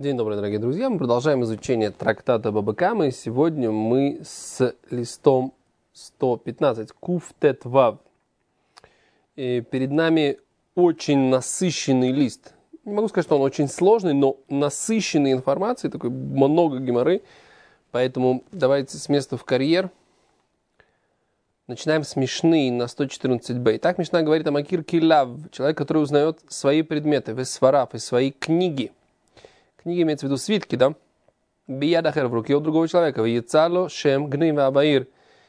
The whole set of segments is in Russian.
День добрый, дорогие друзья. Мы продолжаем изучение трактата Баба Каммы. И сегодня мы с листом 115, Куф Тет Вав. И перед нами очень насыщенный лист. Не могу сказать, что он очень сложный, но насыщенной информацией, такой много геморрой. Поэтому давайте с места в карьер. Начинаем с Мишны на 114б. Так Мишна говорит о Макир Килав, человек, который узнает свои предметы, весвараф, и свои книги. Книги имеется в виду свитки, да? Биядахер в руке у другого человека. Вьецало шем гнива абаир.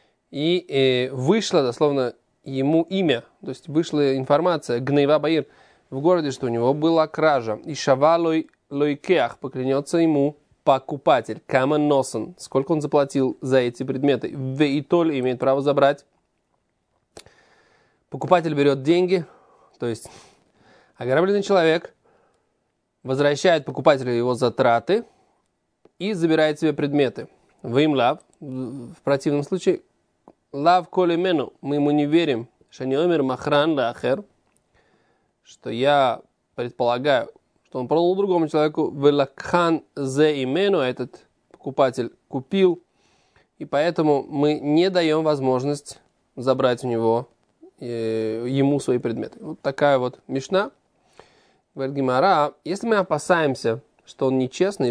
И вышло, дословно, ему имя. То есть вышла информация гнива абаир в городе, что у него была кража. И шавалой лойкеах, поклянется ему покупатель. Каман носан. Сколько он заплатил за эти предметы. Веитоль имеет право забрать. Покупатель берет деньги. То есть ограбленный человек возвращает покупателю его затраты и забирает себе предметы. Вы им лав. В противном случае лав коли мену. Мы ему не верим. Шаниомер махран лахер. Что я предполагаю, что он продал другому человеку. Велакхан зе имену. Этот покупатель купил. И поэтому мы не даем возможность забрать у него ему свои предметы. Вот такая вот мишна. Говорит Гемара, если мы опасаемся, что он нечестный,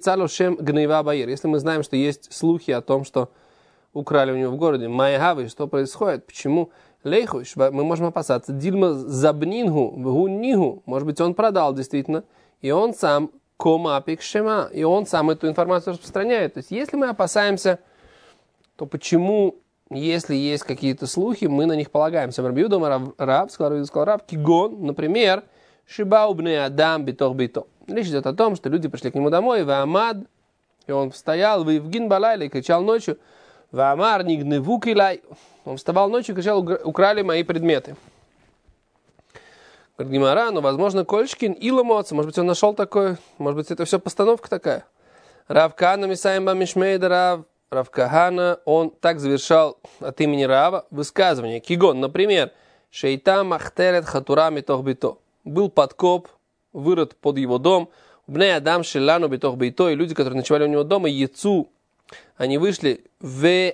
если мы знаем, что есть слухи о том, что украли у него в городе, майгавы, что происходит, почему лейхуш, мы можем опасаться, дильма забнингу, вгуннигу, может быть, он продал действительно, и он сам комапик шема, и он сам эту информацию распространяет. То есть, если мы опасаемся, то почему, если есть какие-то слухи, мы на них полагаемся? Раб, сказал Раб, кигон, например, Шибаубне Адам битох бито. Речь идет о том, что люди пришли к нему домой, Ваамад, и он стоял, Вивгин балайла, и кричал ночью, Ваамар нигневу килай. Он вставал ночью и кричал, украли мои предметы. Говорит Гемара, ну, возможно, Кольшкин иломоца, может быть, он нашел такое, может быть, это все постановка такая. Рав Кахана Мисаимба Мишмейда Рав Кахана, он так завершал от имени Рава высказывание. Кигон, например, Шейта махтерет хатура митох бито. Был подкоп, вырод под его дом. Бней Адам шелану битох бейто, и люди, которые ночевали у него дома, яцу, они вышли в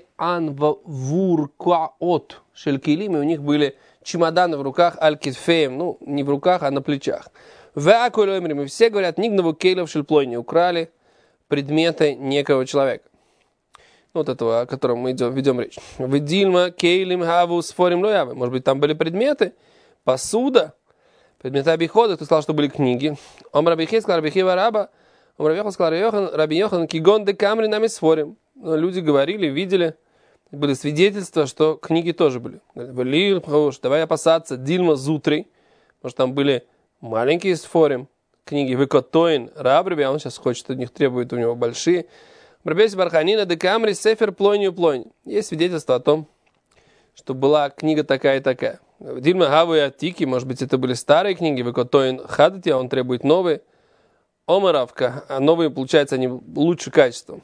анвуркаот шелькилим, и у них были чемоданы в руках, аль-китфеем, ну, не в руках, а на плечах. В акулемрим, и все говорят, нигнову кейлов шельплойни, украли предметы некого человека. Вот этого, о котором мы ведем речь. В дильма кейлим хаву сфорим лоявы. Может быть, там были предметы, посуда, предметы обихода, кто сказал, что были книги. Ом Рабихи сказал Рабихива Раба, Ом Рабиохан сказал Раби Йохан, кигон де камри нами сфорим. Люди говорили, видели, были свидетельства, что книги тоже были. Говорили, давай опасаться, дильма зутри, может там были маленькие сфорим, книги Выкотоин, Рабраби, а он сейчас хочет от них, требует у него большие. Рабейс Барханина де камри сефер плойню плойнь. Есть свидетельство о том, что была книга такая и такая. Дильма Гаву и Атики, может быть, это были старые книги, Выкотоин Хадати, а он требует новые. Омаравка, а новые, получается, они лучше качеством.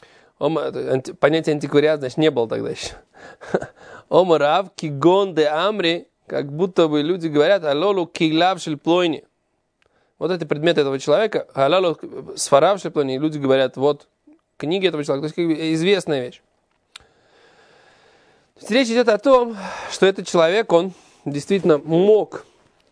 Понятие антиквариат, значит, не было тогда еще. Омарав, кигон де амри, как будто бы люди говорят, алолу килав шельплойни. Вот это предметы этого человека, алолу сфарав шельплойни, и люди говорят, вот книги этого человека, то есть как бы известная вещь. То есть речь идет о том, что этот человек, он действительно мог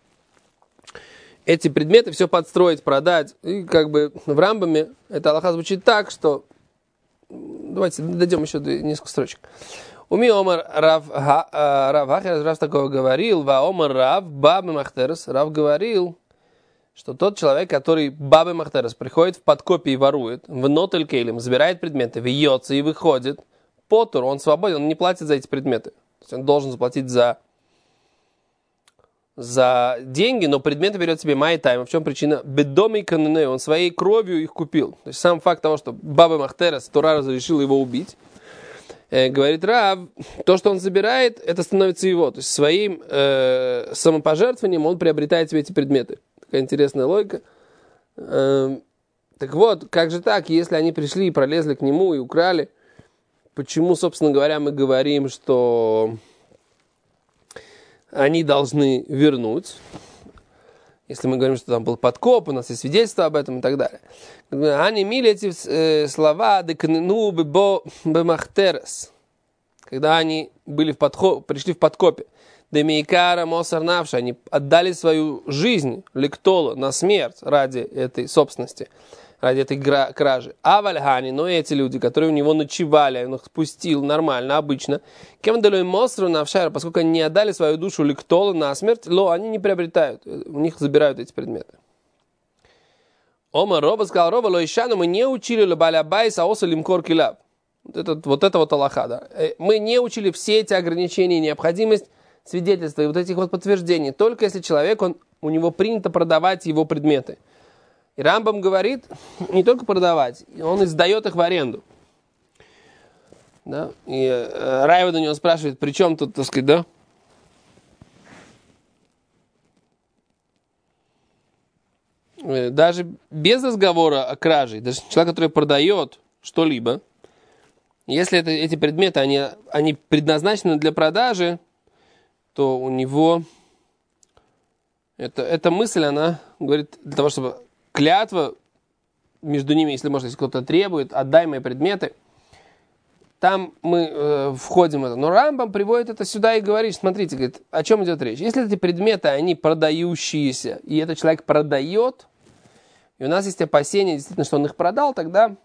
эти предметы все подстроить, продать. И как бы в Рамбаме эта алаха звучит так, что... Давайте дойдем еще несколько строчек. Уми омар Рав Хахер, Рав такого говорил, ва омар Рав Бабе Махтерес, Рав говорил, что тот человек, который Бабе Махтерес приходит в подкопе и ворует, в нотель кейлем, забирает предметы, вьется и выходит, Потур, он свободен, он не платит за эти предметы. То есть он должен заплатить за деньги, но предметы берет себе май-тайм. В чем причина? Бедоми канене, он своей кровью их купил. То есть сам факт того, что Баба Махтерес, Тора разрешил его убить, говорит Рав, то, что он забирает, это становится его. То есть своим самопожертвованием он приобретает себе эти предметы. Такая интересная логика. Так вот, как же так, если они пришли и пролезли к нему и украли, почему, собственно говоря, мы говорим, что они должны вернуть? Если мы говорим, что там был подкоп, у нас есть свидетельство об этом и так далее. Они мили эти слова «декнну бо бемахтерес», когда они пришли в подкопе. «Демейкара мосар навша», они отдали свою жизнь, лектола, на смерть ради этой собственности, ради этой кражи. А вальхани, но эти люди, которые у него ночевали, он их спустил нормально, обычно, кем дали мосру навшара, поскольку они не отдали свою душу лектола на смерть, они не приобретают, у них забирают эти предметы. Ома Роба сказал, Роба лоишану, мы не учили лабаля байс, аоса лимкор килаб. Вот это алаха, да. Мы не учили все эти ограничения и необходимость свидетельства и вот этих вот подтверждений, только если человек, у него принято продавать его предметы. И Рамбам говорит, не только продавать, он издает их в аренду. Да? И Райвад у него спрашивает, при чем тут, так сказать, да? Даже без разговора о краже, даже человек, который продает что-либо, если эти предметы, они предназначены для продажи, то у него эта мысль, она говорит, для того, чтобы клятва между ними, если можно, если кто-то требует, отдай мои предметы, там мы входим в это. Но Рамбам приводит это сюда и говорит, смотрите, говорит, о чем идет речь. Если эти предметы, они продающиеся, и этот человек продает, и у нас есть опасения, действительно, что он их продал, тогда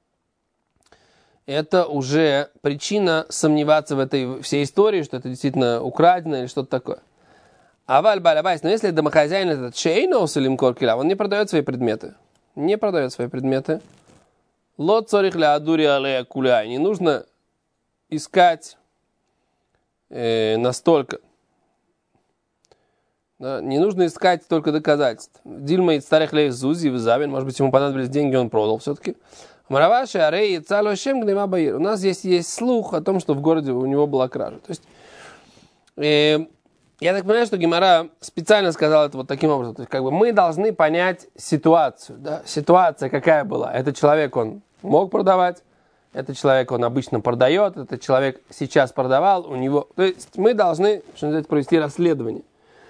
это уже причина сомневаться в этой всей истории, что это действительно украдено или что-то такое. Аваль балабайс, но если домохозяин этот шейноус или мкоркила, он не продает свои предметы. Не продает свои предметы. Лот цорих ля адури алея куляй. Не нужно искать настолько. Да, не нужно искать только доказательств. Дильма и старых лей зузи визавин. Может быть, ему понадобились деньги, он продал все-таки. Мараваши, арей, цалу шем гнема баир. У нас здесь есть слух о том, что в городе у него была кража. То есть, я так понимаю, что Гемара специально сказал это вот таким образом. То есть, как бы мы должны понять ситуацию. Да? Ситуация какая была. Этот человек, он мог продавать. Этот человек, он обычно продает. Этот человек сейчас продавал. У него... То есть, мы должны, что называется, провести расследование.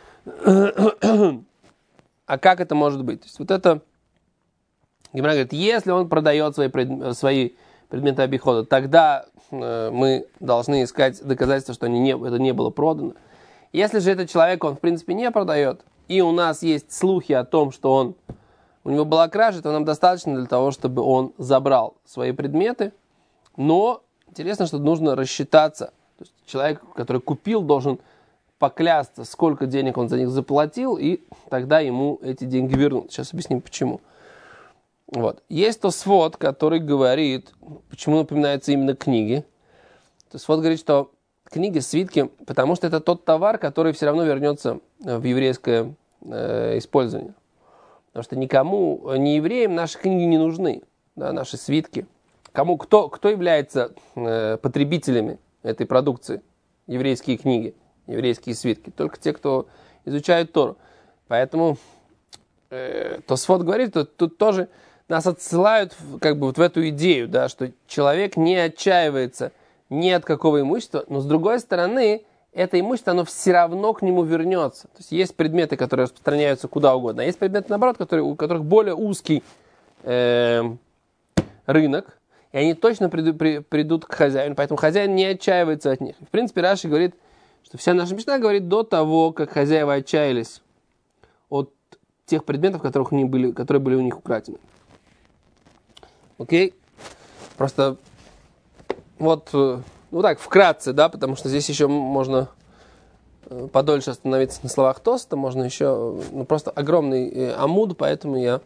А как это может быть? То есть, вот это... Гемара говорит, если он продает свои предметы обихода, тогда мы должны искать доказательства, что это не было продано. Если же этот человек, он в принципе не продает, и у нас есть слухи о том, что у него была кража, то нам достаточно для того, чтобы он забрал свои предметы. Но интересно, что нужно рассчитаться. То есть человек, который купил, должен поклясться, сколько денег он за них заплатил, и тогда ему эти деньги вернут. Сейчас объясним, почему. Вот. Есть Тосфот, который говорит, почему напоминаются именно книги. Тосфот говорит, что книги, свитки, потому что это тот товар, который все равно вернется в еврейское использование. Потому что никому, ни евреям наши книги не нужны, да, наши свитки. Кто является потребителями этой продукции? Еврейские книги, еврейские свитки. Только те, кто изучают Тору. Поэтому Тосфот говорит, что тут тоже нас отсылают как бы вот в эту идею, да, что человек не отчаивается ни от какого имущества, но с другой стороны, это имущество, оно все равно к нему вернется. То есть есть предметы, которые распространяются куда угодно, а есть предметы, наоборот, у которых более узкий рынок, и они точно придут к хозяину, поэтому хозяин не отчаивается от них. В принципе, Раши говорит, что вся наша мишна говорит до того, как хозяева отчаялись от тех предметов, которые были у них украдены. Окей? Просто вот так, вкратце, да, потому что здесь еще можно подольше остановиться на словах Тоста, можно еще, просто огромный амуд, поэтому я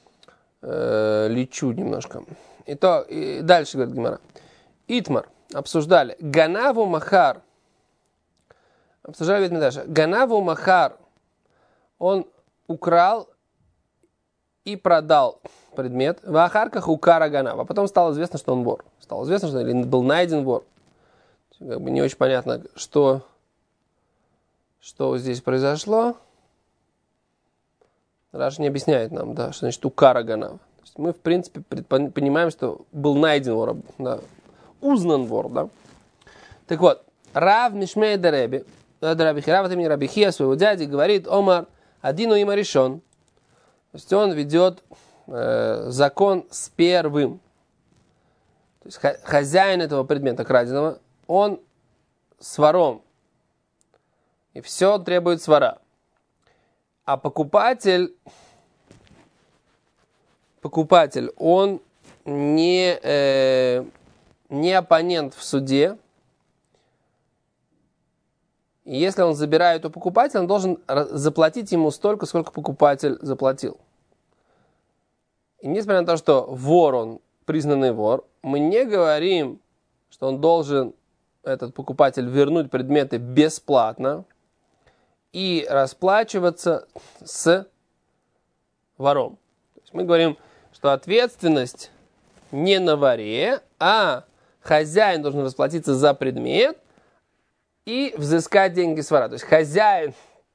лечу немножко. И дальше говорит Гемара. Итмар, обсуждали. Ганаву махар. Обсуждали ведь мы дальше. Ганаву махар. Он украл и продал предмет. В ахарках укара ганав. А потом стало известно, что он вор. Стало известно, что был найден вор. Как бы не очень понятно, что здесь произошло. Раши не объясняет нам, да, что значит укара ганав. То есть мы, в принципе, понимаем, что был найден вор, да, узнан вор, да. Так вот, Рав Мишмей Дереби, Рав от имени Рабихия, своего дяди, говорит, Омар, Один има решен. То есть он ведет закон с первым. То есть хозяин этого предмета краденого, он с вором. И все требует свара. А покупатель, он не оппонент в суде. И если он забирает у покупателя, он должен заплатить ему столько, сколько покупатель заплатил. И несмотря на то, что вор, он признанный вор, мы не говорим, что он должен, этот покупатель, вернуть предметы бесплатно и расплачиваться с вором. То есть мы говорим, что ответственность не на воре, а хозяин должен расплатиться за предмет и взыскать деньги с вора. То есть хозяин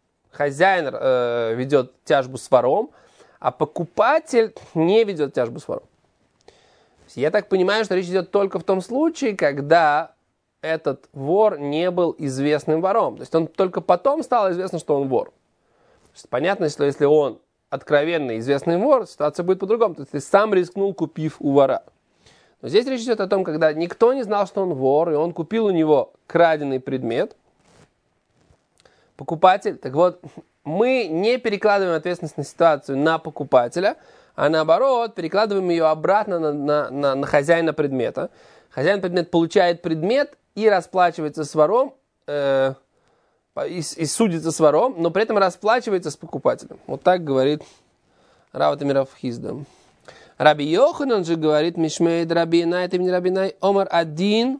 ведет тяжбу с вором, а покупатель не ведет тяжбу с вором. Я так понимаю, что речь идет только в том случае, когда этот вор не был известным вором. То есть он только потом стало известно, что он вор. Понятно, что если он откровенный известный вор, ситуация будет по-другому. То есть ты сам рискнул, купив у вора. Но здесь речь идет о том, когда никто не знал, что он вор, и он купил у него краденый предмет. Покупатель, так вот, мы не перекладываем ответственность на ситуацию на покупателя, а наоборот, перекладываем ее обратно на хозяина предмета. Хозяин предмета получает предмет и расплачивается с вором, и судится с вором, но при этом расплачивается с покупателем. Вот так говорит Рав Тамир Хизда. Раби Йоханан же говорит, Мишмейд Раби Янай, имени Раби Янай, Омар один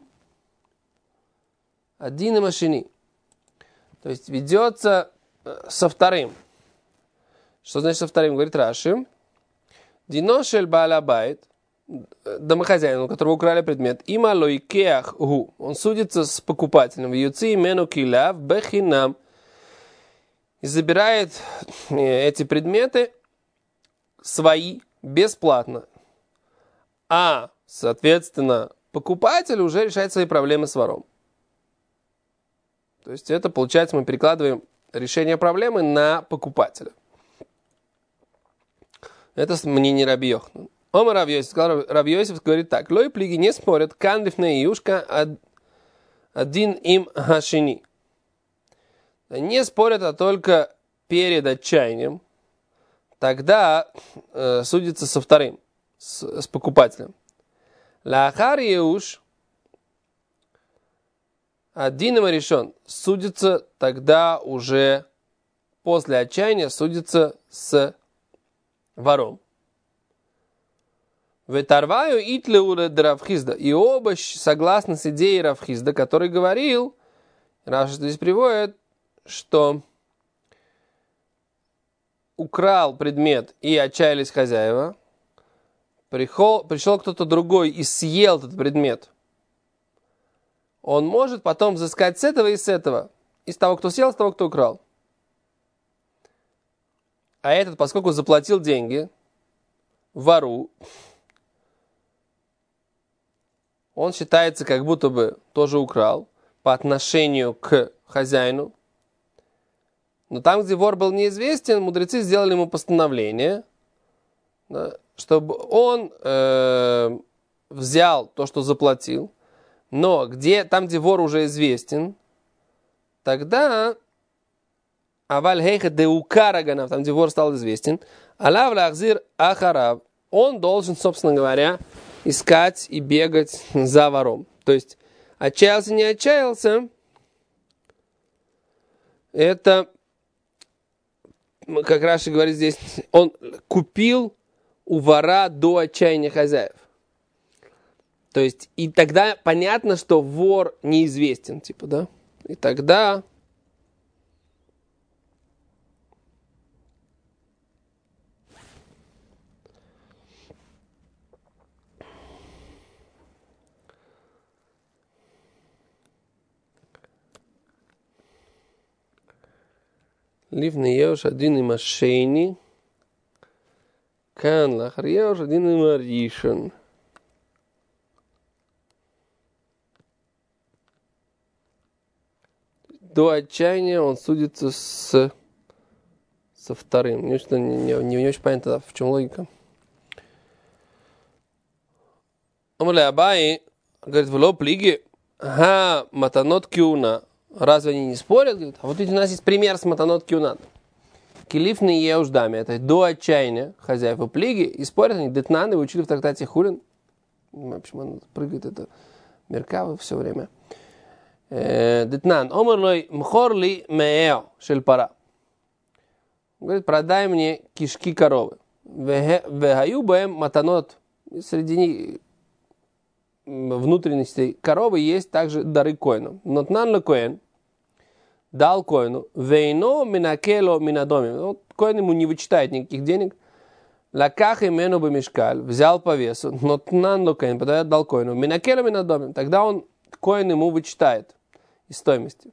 и машини. То есть ведется со вторым. Что значит со вторым? Говорит Раши. Диношель Баалабайт, домохозяин, у которого украли предмет, има лойкеах гу, он судится с покупателем, в юци мену килав бехинам, и забирает эти предметы свои бесплатно. А, соответственно, покупатель уже решает свои проблемы с вором. То есть это, получается, мы перекладываем решение проблемы на покупателя. Это мнение Раби Йоханана. Омар Рав Йосиф, Рав Йосиф говорит так. Лой плиги не спорят, кандиф на июшка один им хашини. Не спорят, а только перед отчаянием. Тогда судится со вторым, с покупателем. Лахар июш один им решен. Судится тогда уже после отчаяния, судится с вором. Ветарваю итлеуре Равхизда. И оба согласны с идеей Равхизда, который говорил, Раша здесь приводит, что украл предмет и отчаялись хозяева, пришел кто-то другой и съел этот предмет. Он может потом взыскать с этого и с этого. Из того, кто съел, с того, кто украл. А этот, поскольку заплатил деньги вору, он считается, как будто бы тоже украл по отношению к хозяину. Но там, где вор был неизвестен, мудрецы сделали ему постановление, да, чтобы он взял то, что заплатил. Но там, где вор уже известен, тогда аваль хейха деукараганав, там, где вор стал известен, алав лахзир ахарав, он должен, собственно говоря, искать и бегать за вором. То есть, отчаялся, не отчаялся, это, как Раши говорит здесь, он купил у вора до отчаяния хозяев. То есть, и тогда понятно, что вор неизвестен, типа, да? И тогда Ливный еуш один им ашейни, кан лахар еуш один им аришен. До отчаяния он судится с со вторым. Мне что-то не очень понятно, в чем логика. Омрле Абай говорит, в лоб лиги, матанот кюна. Разве они не спорят? Говорит, а вот ведь у нас есть пример с матанот кюна. Килифны еуждами. Это до отчаяния хозяев и плиги. И спорят они, детнаны, учили в трактате Хулин. Почему он прыгает, это Меркава все время. Детнан. Омрлой мхорли меэо шельпара. Говорит, продай мне кишки коровы. Вегаю бэм матанот. Среди них внутренностей коровы есть также дары коину. Нотнан ле коин дал коину. Вейно минакело минадоми. Вот коин ему не вычитает никаких денег. Лаках имену бы мешкаль. Взял по весу. Нотнан ле коин. Подает дал коину. Минакело минадоми. Тогда он коин ему вычитает из стоимости.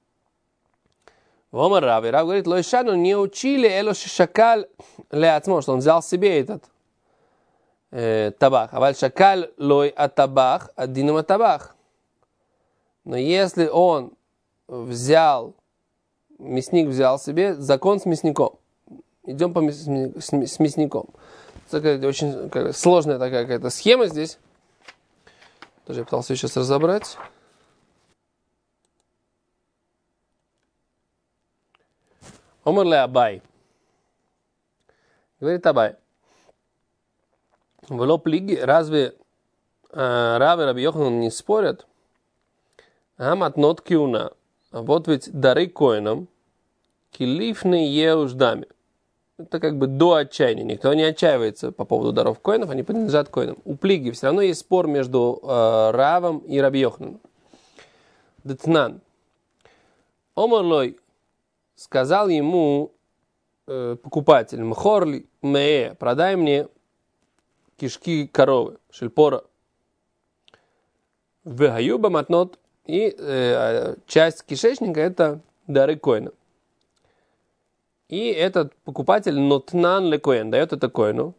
Вомар Рав. Рав говорит, лойшану не учили эло шакаль леацмо, что он взял себе этот табах. А шакаль лой атабах, адинам атабах. Но если он взял, мясник взял себе, закон с мясником. Идем с мясником. Это очень сложная такая какая-то схема здесь. Тоже я пытался ее сейчас разобрать. Омрле Абай. Говорит Абай. В лоб лиги разве Рав и Раби Йоханан не спорят? Аматнот киуна. А вот ведь дары коинам килифны еуждами. Это как бы до отчаяния. Никто не отчаивается по поводу даров коинов, они принадлежат коинам. У плиги все равно есть спор между Равом и Раби Йохананом. Детнан. Омрлой. Сказал ему покупатель, мхорли мее, продай мне кишки коровы, шельпора. Вегаюба матнот, и часть кишечника это дары коина. И этот покупатель нотнан ле коин, дает это коину.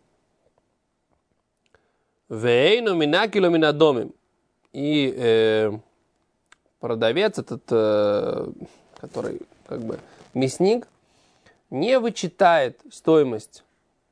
Вейну минакило минадомим. И продавец этот, который как бы мясник, не вычитает стоимость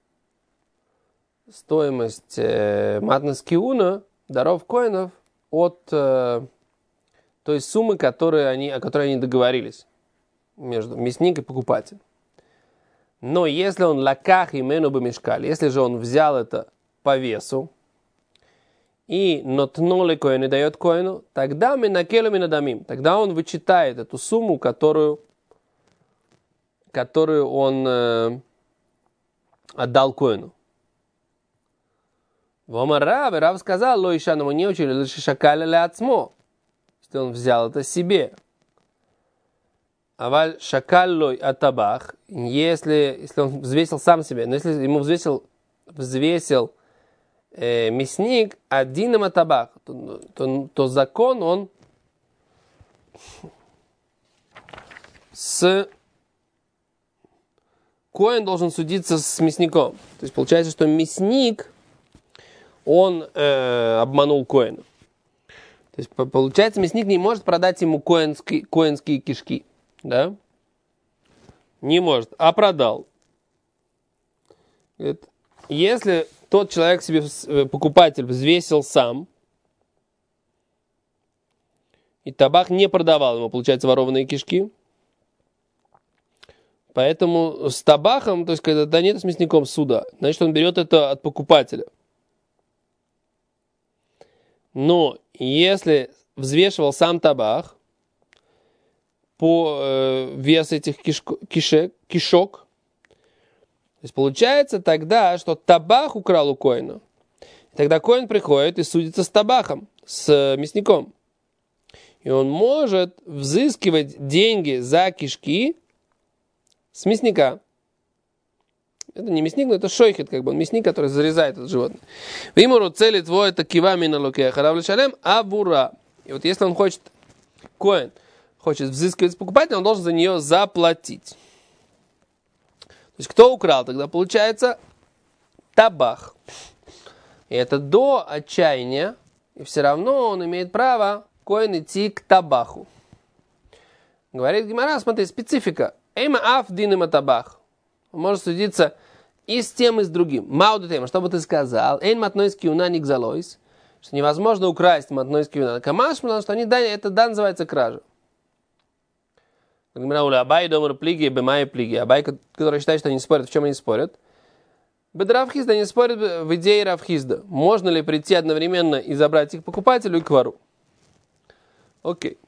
матнас киуна, даров коинов, от той суммы, о которой они договорились между мясник и покупатель. Но если он лаках имену бы мешкали, если же он взял это по весу, и нотнули коин и дает коину, тогда мы накелу минадамим, тогда он вычитает эту сумму, которую он отдал коину. Вомар Рав, и Рав сказал, лоишаному не учили, лишь шакаля ле ацмо, если он взял это себе. Аваль шакаль лой атабах, если он взвесил сам себе, но если ему взвесил мясник одином атабах, то закон он коин должен судиться с мясником. То есть получается, что мясник, он обманул коина. То есть получается, мясник не может продать ему коинские кишки. Да? Не может, а продал. Говорит, если тот человек себе, покупатель, взвесил сам, и табак не продавал ему, получается, ворованные кишки, поэтому с табахом, то есть, когда нет с мясником суда, значит, он берет это от покупателя. Но если взвешивал сам табах по весу этих кишок, то есть получается тогда, что табах украл у коина. Тогда коин приходит и судится с табахом, с мясником. И он может взыскивать деньги за кишки с мясника. Это не мясник, но это шойхет, как бы он мясник, который зарезает это животное. Вимуру цели твой это кивами на луке харав шалем абура. И вот если он хочет, коин хочет взыскивать с покупателя, он должен за нее заплатить. То есть кто украл? Тогда получается табах. И это до отчаяния, и все равно он имеет право, коин, идти к табаху. Говорит Гемара, смотри, специфика. Эйма аф динема табах. Он может судиться и с тем, и с другим. Мауду тема, что бы ты сказал? Эйн матнойс киуна никзалойс. Что невозможно украсть матнойс киуна. Камаш, потому что это да называется кража. Абай домар плиги, бемай плиги. Абай, который считает, что они спорят, в чем они спорят? Бедравхизда не спорят в идее Равхизда. Можно ли прийти одновременно и забрать их покупателю и к вору? Окей.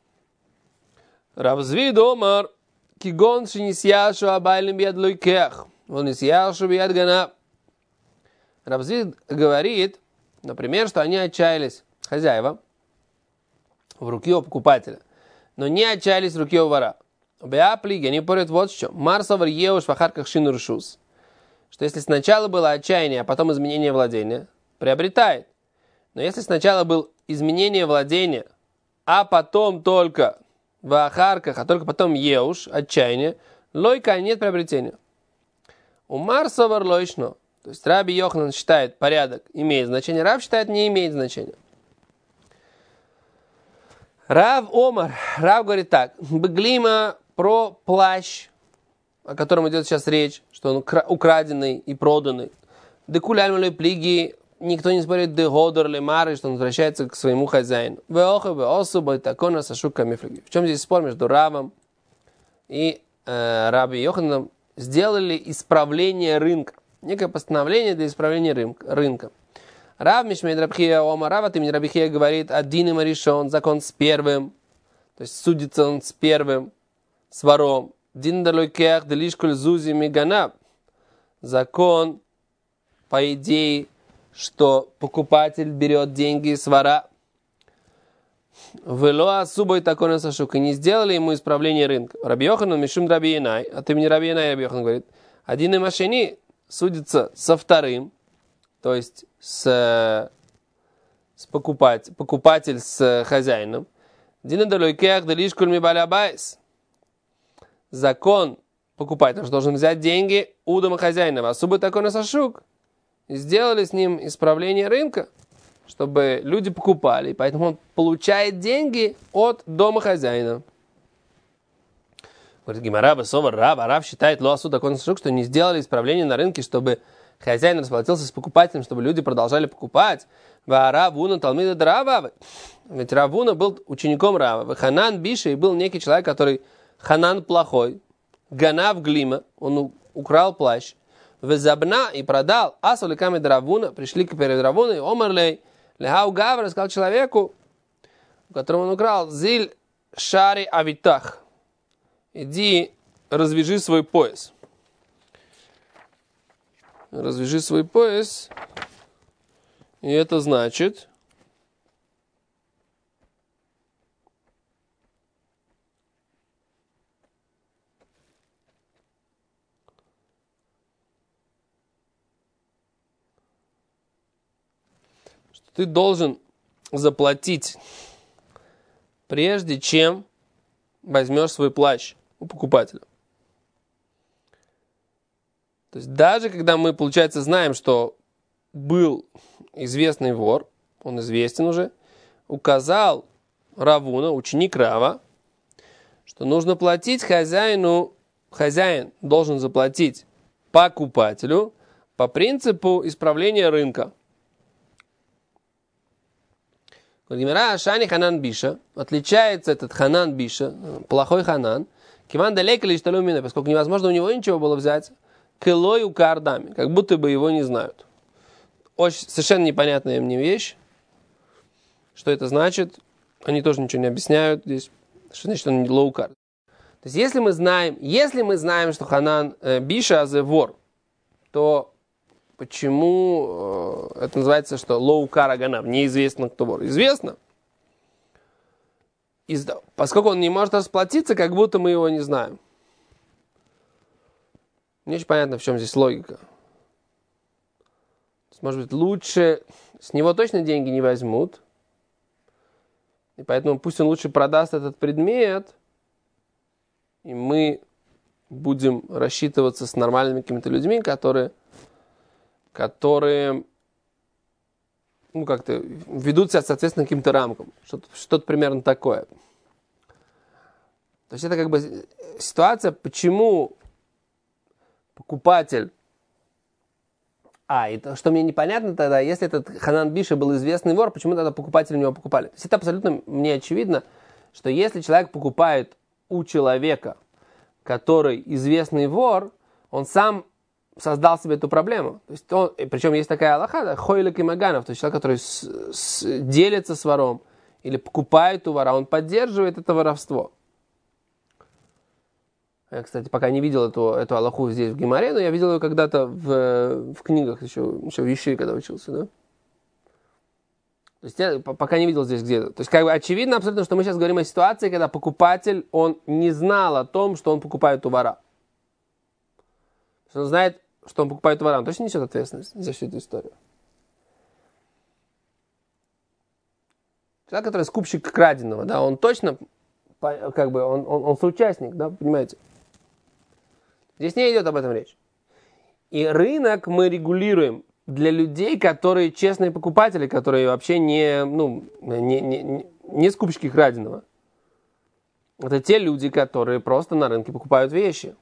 Равзви домар кигон шинисьяшу абайлим бияд лойкех. Он нисьяшу бияд гана. Равзви говорит, например, что они отчаялись, хозяева, в руке у покупателя, но не отчаялись в руке у вора. Беаплиги, они порят вот что. Марсовар еуш в ахарках шинуршус. Что если сначала было отчаяние, а потом изменение владения, приобретает. Но если сначала было изменение владения, а потом только в ахарках, а только потом еуш, отчаяние, лойка, нет приобретения. У Марсовар лойшно. То есть Раби Йоханан считает, порядок имеет значение, Рав считает, не имеет значения. Рав говорит так, Беглима про плащ, о котором идет сейчас речь, что он украденный и проданный. Декуляльмалой плиги, никто не спорит дегодор лемары, что он возвращается к своему хозяину. В чем здесь спор между Равом и Раби Йохананом? Сделали исправление рынка. Некое постановление для исправления рынка. Рав Мишмейд Рабхия Ома, Рав от имени Рабхия говорит, один им решен, закон с первым, то есть судится он с первым, с вором. Дин далойкех делишкуль зузи миганаб. Закон, по идее, что покупатель берет деньги с вора. Вело асубой такой насашук. И не сделали ему исправление рынка. Раби Йоханан Мишум Раби Янай, от имени Раби Янай Раби Йоханан говорит, один и машини судится со вторым, то есть с покупатель с хозяином. Дин далойкех делишкуль мибалябайс. Закон покупатель должен взять деньги у домохозяина. Особо такой насашук. И сделали с ним исправление рынка, чтобы люди покупали. И поэтому он получает деньги от домохозяина. Говорит Гимара, Рав считает лоасу такой насашук, что не сделали исправление на рынке, чтобы хозяин расплатился с покупателем, чтобы люди продолжали покупать. Равуна Талмида Рава. Ведь Равуна был учеником Рава. Ханан Биша, и был некий человек, который Ханан плохой, Ганав Глима, он украл плащ, Везабна и продал, Асуликами Равуна, пришли к перед Равуной, Омарлей, Лехау Гавра, сказал человеку, у которого он украл, Зиль Шари Авитах, иди развяжи свой пояс. Развяжи свой пояс, и это значит... Ты должен заплатить, прежде чем возьмешь свой плащ у покупателя. То есть даже когда мы, получается, знаем, что был известный вор, он известен уже, указал Равуна, ученик Рава, что нужно платить хозяину, хозяин должен заплатить покупателю по принципу исправления рынка. Гимара Шани Ханан Биша, отличается этот Ханан Биша, плохой Ханан, Киван далеко лишь талюмина, поскольку невозможно у него ничего было взять, килой у кардами, как будто бы его не знают. Очень совершенно непонятная мне вещь, что это значит, они тоже ничего не объясняют здесь, что значит он не лоукар. То есть если мы знаем, что Ханан Биша вор, то почему это называется, что лоукара ганав, неизвестно, кто вор? Известно. Поскольку он не может расплатиться, как будто мы его не знаем. Не очень понятно, в чем здесь логика. Может быть, лучше... С него точно деньги не возьмут. И поэтому пусть он лучше продаст этот предмет, и мы будем рассчитываться с нормальными какими-то людьми, которые как-то ведут себя соответственно каким-то рамкам. Что-то примерно такое. То есть это как бы ситуация, почему покупатель... и то, что мне непонятно тогда, если этот Ханан Биша был известный вор, почему тогда покупатели у него покупали? То есть это абсолютно мне очевидно, что если человек покупает у человека, который известный вор, он сам создал себе эту проблему. То есть причем есть такая алаха, да, хойлик и маганов, то есть человек, который делится с вором или покупает у вора, он поддерживает это воровство. Я, кстати, пока не видел эту алаху здесь в Гемаре, но я видел ее когда-то в книгах, еще в Ешиве, когда учился, да? То есть я пока не видел здесь где-то. То есть как бы очевидно абсолютно, что мы сейчас говорим о ситуации, когда покупатель, он не знал о том, что он покупает у вора. Он знает, что он покупает у вора, он точно несет ответственность за всю эту историю. Человек, который скупщик краденого, да, он точно, как бы, он соучастник, да, понимаете? Здесь не идет об этом речь. И рынок мы регулируем для людей, которые честные покупатели, которые вообще не скупщики краденого. Это те люди, которые просто на рынке покупают вещи.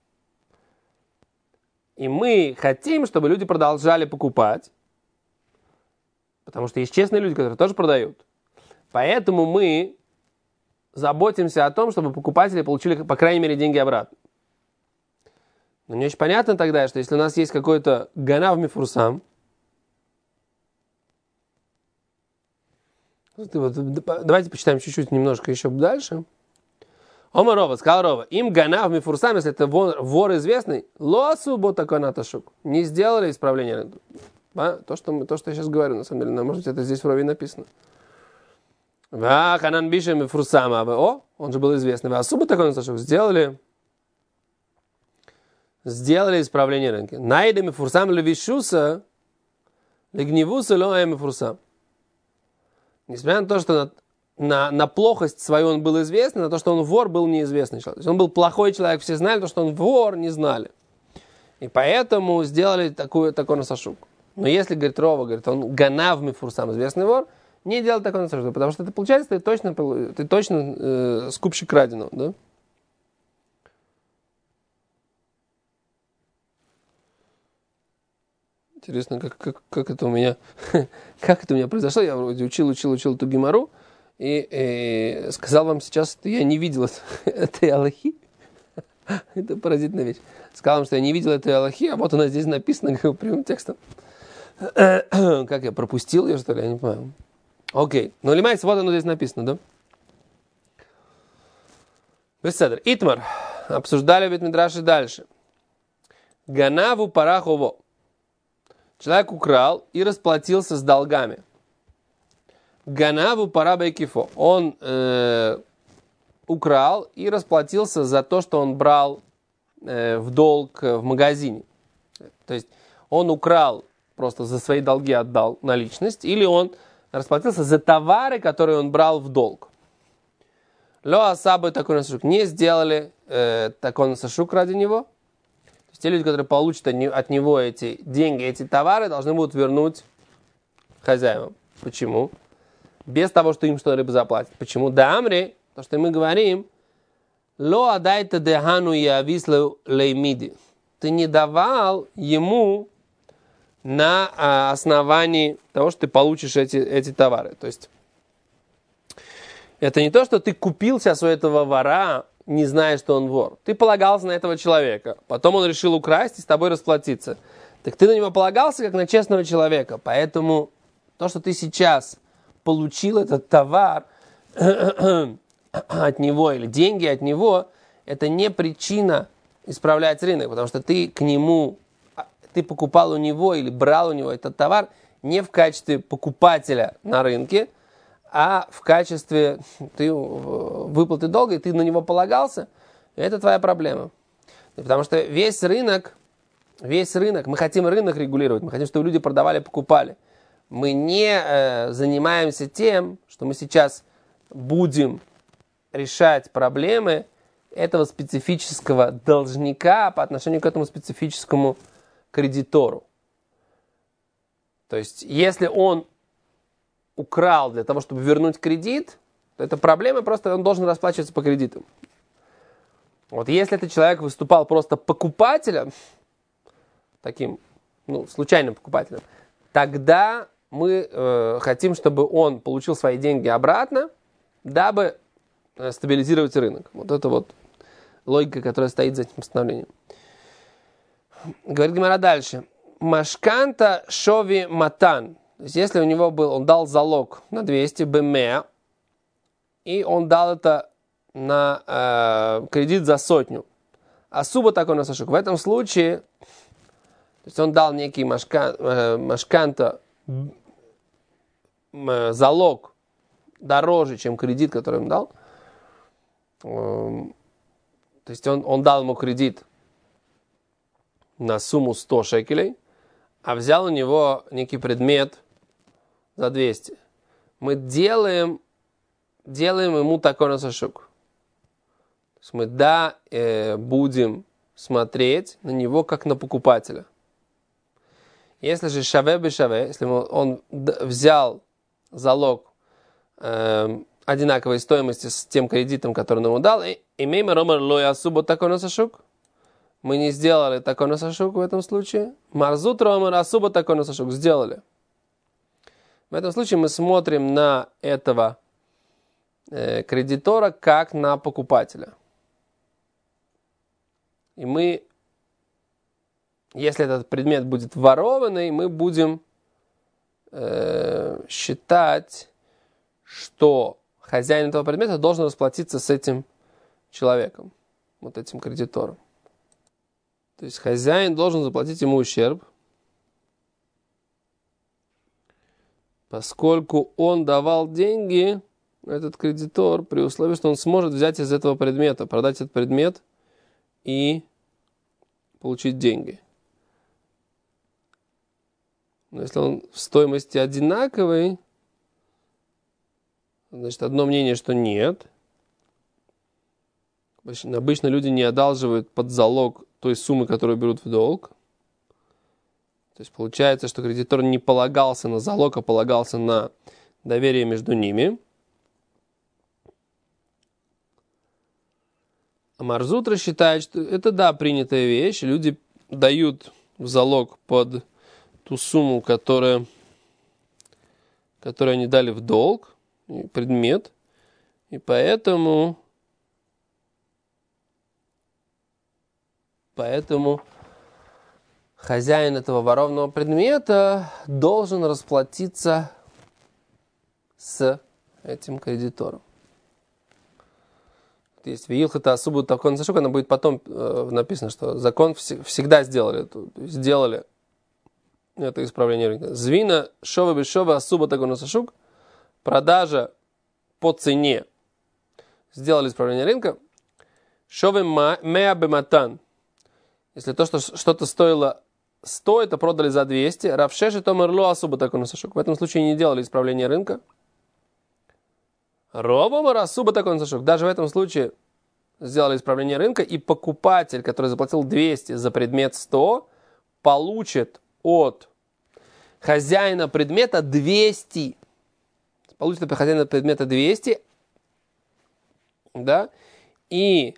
И мы хотим, чтобы люди продолжали покупать, потому что есть честные люди, которые тоже продают. Поэтому мы заботимся о том, чтобы покупатели получили, по крайней мере, деньги обратно. Но не очень понятно тогда, что если у нас есть какой-то ганав мифурсам, давайте почитаем чуть-чуть немножко еще дальше. Омар Рова, сказал Рова, им ганав мифурсам, если это вор известный, лосу ботаконаташук, не сделали исправление. То, что я сейчас говорю, на самом деле, может быть, это здесь в Рове написано. Ханан Биша мифурсам, он же был известный. Асу ботаконаташук, сделали исправление рынка. Найда мифурсам левишуса, легневуса лоэ мифурсам. Несмотря на то, что на плохость свою он был известный, на то, что он вор, был неизвестный человек. То есть он был плохой человек, все знали, то, что он вор, не знали. И поэтому сделали такой насашук. Но если, говорит Рова, говорит, он ганав мифурсам, известный вор, не делал такой насашук, потому что это получается, ты точно скупщик краденого, да? Интересно, как это у меня произошло. Я вроде учил эту гемару и сказал вам сейчас, что я не видел этой алахи. Это поразительная вещь. Сказал вам, что я не видел этой алахи, а вот она здесь написана прямым текстом. Как я пропустил ее, что ли? Я не понимаю. Окей. Но лимайс, вот оно здесь написано, да? Беседер. Итмар. Обсуждали бет-мидраши дальше. Ганаву парахово. Человек украл и расплатился с долгами. Ганаву парабайкифо. Он украл и расплатился за то, что он брал в долг в магазине. То есть он украл, просто за свои долги отдал наличность, или он расплатился за товары, которые он брал в долг. Ло асабы такой насашук. Не сделали такой насашук ради него. Те люди, которые получат от него эти деньги, эти товары, должны будут вернуть хозяевам. Почему? Без того, что им что-либо заплатят. Почему? Да, Амри, то, что мы говорим, ло адайта дехану явислу леймиди. Ты не давал ему на основании того, что ты получишь эти товары. То есть, это не то, что ты купил сейчас у этого вора, не зная, что он вор. Ты полагался на этого человека. Потом он решил украсть и с тобой расплатиться. Так ты на него полагался, как на честного человека. Поэтому то, что ты сейчас получил этот товар от него или деньги от него, это не причина исправлять рынок. Потому что ты покупал у него или брал у него этот товар не в качестве покупателя на рынке, а в качестве выплаты долга, и ты на него полагался, это твоя проблема. Потому что весь рынок, мы хотим рынок регулировать, мы хотим, чтобы люди продавали, покупали. Мы не занимаемся тем, что мы сейчас будем решать проблемы этого специфического должника по отношению к этому специфическому кредитору. То есть, если он украл для того, чтобы вернуть кредит, то это проблема, просто он должен расплачиваться по кредитам. Вот если этот человек выступал просто покупателем, таким, случайным покупателем, тогда мы хотим, чтобы он получил свои деньги обратно, дабы стабилизировать рынок. Вот это вот логика, которая стоит за этим постановлением. Говорит Гемара дальше. Машканта шови матан. То есть, если у него он дал залог на 200 бмеа, и он дал это на кредит за 100. Асуба такой насашук. В этом случае, то есть он дал некий машканта залог дороже, чем кредит, который он дал. То есть он дал ему кредит на сумму 100 шекелей, а взял у него некий предмет за 200. Мы делаем ему такой насашук. То есть мы будем смотреть на него как на покупателя. Если же шаве бешаве, если он взял залог одинаковой стоимости с тем кредитом, который он ему дал, имеем ромар лоя асуба такой насашук, мы не сделали такой насашук в этом случае. Марзут ромар асуба такой насашук сделали. В этом случае мы смотрим на этого кредитора как на покупателя. И мы, если этот предмет будет ворованный, мы будем считать, что хозяин этого предмета должен расплатиться с этим человеком, вот этим кредитором. То есть хозяин должен заплатить ему ущерб, поскольку он давал деньги, этот кредитор, при условии, что он сможет взять из этого предмета, продать этот предмет и получить деньги. Но если он в стоимости одинаковый, значит, одно мнение, что нет. Обычно люди не одалживают под залог той суммы, которую берут в долг. То есть получается, что кредитор не полагался на залог, а полагался на доверие между ними. А Марзутра считает, что это, да, принятая вещь. Люди дают в залог под ту сумму, которую они дали в долг, предмет. И поэтому хозяин этого ворованного предмета должен расплатиться с этим кредитором. Есть вилхата асубу такой насашук, она будет потом написано, что закон всегда сделали это исправление рынка. Звина шова бешова асуба такой насашук, продажа по цене, сделали исправление рынка. Шове меа бематан. Если то, что что-то стоило 100, это продали за 200. Равшеши томерло асуба такой насашук. В этом случае не делали исправление рынка. Ровомар асуба такой насашук. Даже в этом случае сделали исправление рынка, и покупатель, который заплатил 200 за предмет 100, получит от хозяина предмета 200. Получит от хозяина предмета 200. Да? И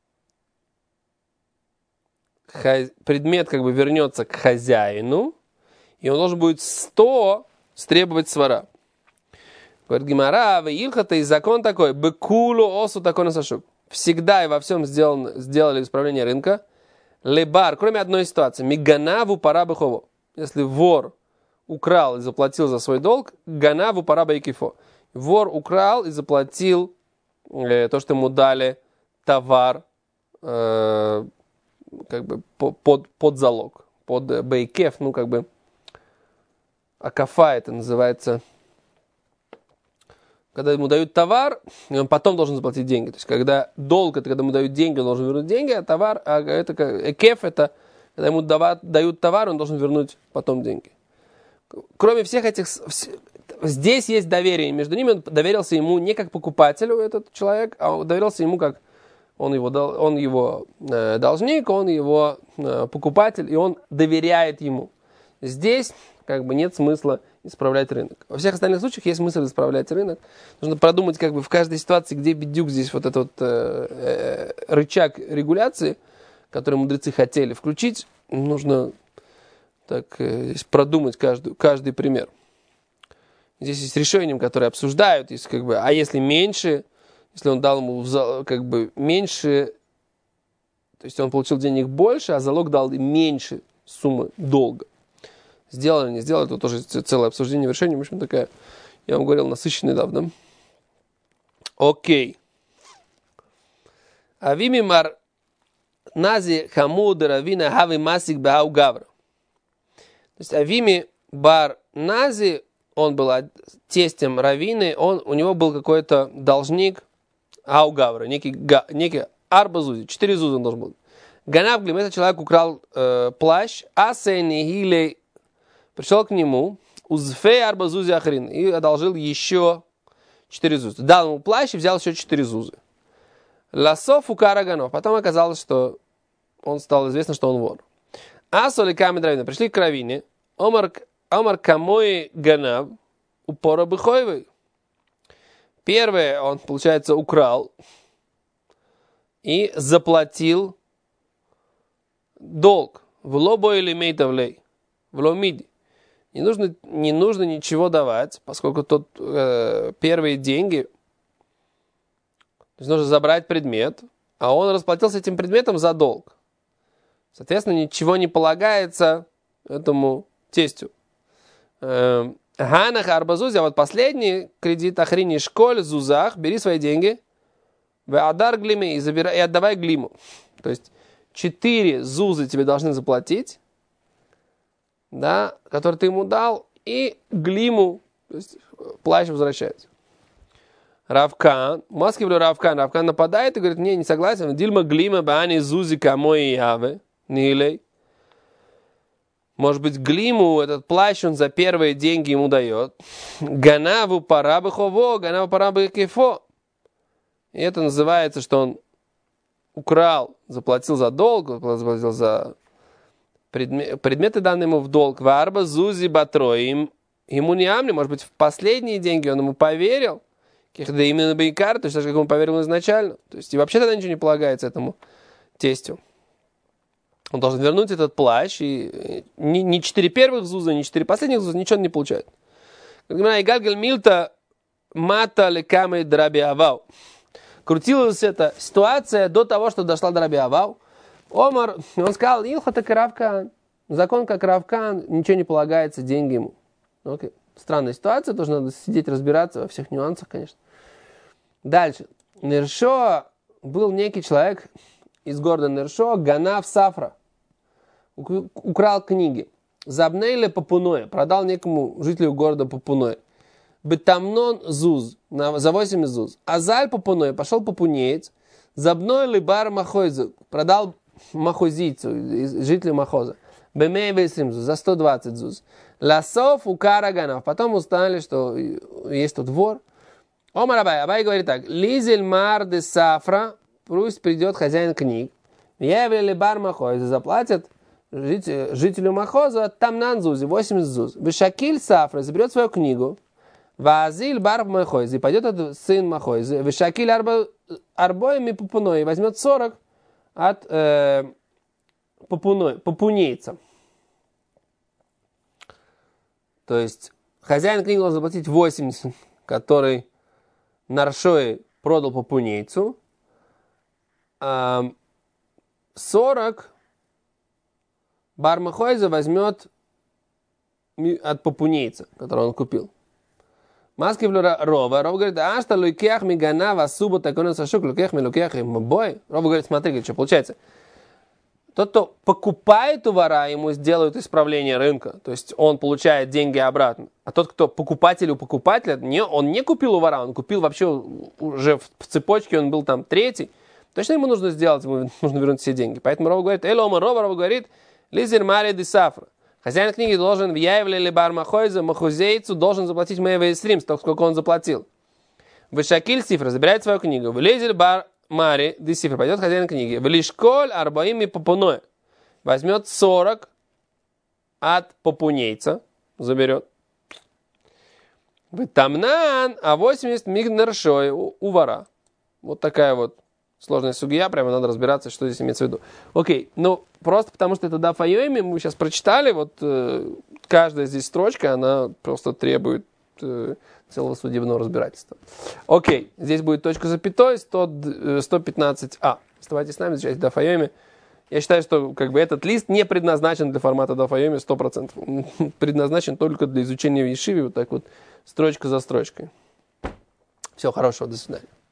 предмет как бы вернется к хозяину, и он должен будет 100 стребовать свара. Говорит Гемара, веилхата, и закон такой, бекулу осу такой насашук. Всегда и во всем сделали исправление рынка. Лебар, кроме одной ситуации, миганаву парабыхово. Если вор украл и заплатил за свой долг, ганаву парабайкифо. Вор украл и заплатил то, что ему дали товар, как бы под залог, под бейкеф, акафа это называется, когда ему дают товар, и он потом должен заплатить деньги. То есть, когда долг, это когда ему дают деньги, он должен вернуть деньги, а товар, это экеф, это когда ему дают товар, он должен вернуть потом деньги. Кроме всех этих, здесь есть доверие между ними, он доверился ему не как покупателю, этот человек, а доверился ему как он его должник, он его покупатель, и он доверяет ему. Здесь нет смысла исправлять рынок. Во всех остальных случаях есть смысл исправлять рынок. Нужно продумать в каждой ситуации, где бедюк здесь вот этот рычаг регуляции, который мудрецы хотели включить. Нужно так здесь продумать каждый пример. Здесь есть решением, которое обсуждают, есть как бы, а если меньше, если он дал ему как бы меньше, то есть он получил денег больше, а залог дал меньше суммы долга. Сделал или не сделал, это тоже целое обсуждение решения. В общем, такая, я вам говорил, насыщенная давно. Окей. Авими мар нази хамуд равина хави масик бау гавра. То есть Авими бар нази, он был тестем раввины, у него был какой-то должник ау гавра, некий арба зузи, 4 зузы он должен был. Ганав глим, этот человек украл плащ, асейни хилей, пришел к нему, узфей арба зузи ахрин, и одолжил еще 4 зузы. Дал ему плащ и взял еще 4 зузы. Ласов у караганов. Потом оказалось, что он стал известно, что он вор. Асоли камед равина. Пришли к равине. Омар камой ганав упора быхойвый. Первое, он, получается, украл и заплатил долг. В лобо или мейтавлей. В ломиди. Не нужно ничего давать, поскольку тут первые деньги, то есть нужно забрать предмет, а он расплатился этим предметом за долг. Соответственно, ничего не полагается этому тестю. Ганах арбазузи, а вот последний кредит ахрини школь зузах, бери свои деньги, в адар глиме и отдавай глиму. То есть 4 зузы тебе должны заплатить, да, который ты ему дал, и глиму, то есть плащ возвращается. Равкан, Москве Равкан нападает и говорит, не согласен, дильма глима бани зузи камой яве, нилей. Может быть, глиму, этот плащ, он за первые деньги ему дает. Ганаву парабы хово, ганаву парабы кефо. И это называется, что он украл, заплатил за долг, заплатил за предметы, данные ему в долг. Варба зузи батроим. Ему не амли, может быть, в последние деньги он ему поверил. Да именно Бейкар, то есть как он поверил изначально. То есть и вообще тогда ничего не полагается этому тестю. Он должен вернуть этот плащ, и ни 4 первых зуза, ни 4 последних зуза, ничего он не получает. Игальгель милта мата лекамы драби авау. Крутилась эта ситуация до того, что дошла до Раби Авау. Омар, он сказал, Илхата Равкан, закон как Равкан, ничего не полагается, деньги ему. Окей. Странная ситуация, тоже надо сидеть разбираться во всех нюансах, конечно. Дальше. Нершо был некий человек из города Нершо, Ганав Сафра. Украл книги. Забнейле Папуное, продал некому жителю города Папуное. Бетамнон Зуз, за 8 зуз. Азаль Папуное, пошел папунеец. Забнойли бар Махойзу, продал махозийцу, жителю Махоза. Бемей Весрим Зуз, за 120 зуз. Ласов у Караганов. Потом узнали, что есть тут вор. Омар Абай говорит так. Лизель мар де Сафра, пусть придет хозяин книг. Явили бар Махоза, заплатят жителю Махоза Тамнан Зузи, 80 зуз. Вишакиль Сафра заберет свою книгу. Вазиль бар Махойзи, пойдет этот сын Махойзи. Вишакиль арбоями Папуной, возьмет 40 от папунейца. То есть хозяин книги должен заплатить 80, который Наршой продал папунейцу. 40 бар Махойза возьмет от папунейца, который он купил. Маски Рова говорит, а что лукех мигана васуба такой на сашук, лукех ми лукех и мбой. Рова говорит, смотри, что получается. Тот, кто покупает у вора, ему сделают исправление рынка. То есть он получает деньги обратно. А тот, кто покупатель у покупателя, он не купил у вора, он купил вообще уже в цепочке, он был там третий. Точно ему нужно сделать, ему нужно вернуть все деньги. Поэтому Рова говорит, Рова говорит, лизер мари де сафра. Хозяин книги должен в Яевле или бар Махойза, Махузейцу должен заплатить Мэйвей Срим, столько, сколько он заплатил. Вышакиль Сифра забирает свою книгу. Влезель бар Мари, де Сифра, пойдет хозяин книги. Влишколь арбаим и Папуной. Возьмет 40 от папунейца, заберет. Тамнан, а 80 мигнершой у вора. Вот такая вот сложная сугия, прямо надо разбираться, что здесь имеется в виду. Окей, ну, просто потому что это даф айоми, мы сейчас прочитали, вот каждая здесь строчка, она просто требует целого судебного разбирательства. Окей, здесь будет точка запятой, 115а. Оставайтесь с нами, изучайте даф айоми. Я считаю, что как бы этот лист не предназначен для формата даф айоми 100%. Предназначен только для изучения в ешиве, вот так вот, строчка за строчкой. Всего хорошего, до свидания.